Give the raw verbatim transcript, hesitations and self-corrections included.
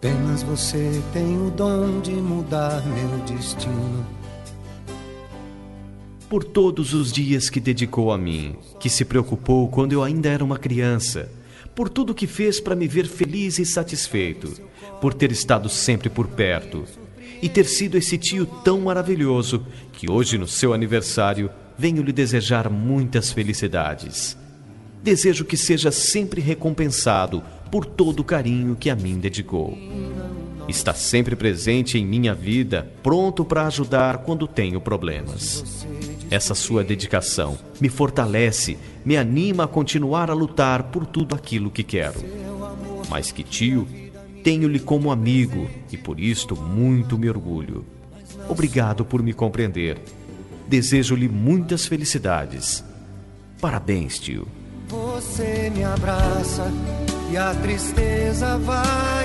Apenas você tem o dom de mudar meu destino. Por todos os dias que dedicou a mim, que se preocupou quando eu ainda era uma criança, por tudo que fez para me ver feliz e satisfeito, por ter estado sempre por perto e ter sido esse tio tão maravilhoso que hoje, no seu aniversário, venho lhe desejar muitas felicidades. Desejo que seja sempre recompensado por todo o carinho que a mim dedicou. Está sempre presente em minha vida, pronto para ajudar quando tenho problemas. Essa sua dedicação me fortalece, me anima a continuar a lutar por tudo aquilo que quero. Mais que tio, tenho-lhe como amigo e por isto muito me orgulho. Obrigado por me compreender. Desejo-lhe muitas felicidades. Parabéns, tio. Você me abraça e a tristeza vai